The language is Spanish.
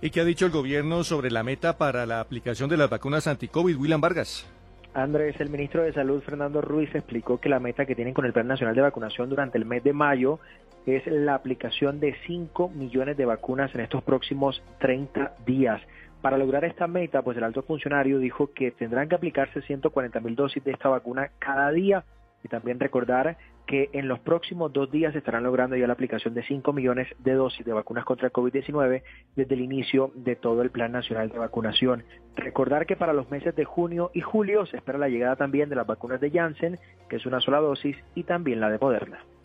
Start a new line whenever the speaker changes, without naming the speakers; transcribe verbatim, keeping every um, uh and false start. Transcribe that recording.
¿Y qué ha dicho el gobierno sobre la meta para la aplicación de las vacunas anti-COVID? William Vargas.
Andrés, el ministro de Salud, Fernando Ruiz, explicó que la meta que tienen con el Plan Nacional de Vacunación durante el mes de mayo es la aplicación de cinco millones de vacunas en estos próximos treinta días. Para lograr esta meta, pues el alto funcionario dijo que tendrán que aplicarse ciento cuarenta mil dosis de esta vacuna cada día, y también recordar que en los próximos dos días estarán logrando ya la aplicación de cinco millones de dosis de vacunas contra el COVID diecinueve desde el inicio de todo el Plan Nacional de Vacunación. Recordar que para los meses de junio y julio se espera la llegada también de las vacunas de Janssen, que es una sola dosis, y también la de Moderna.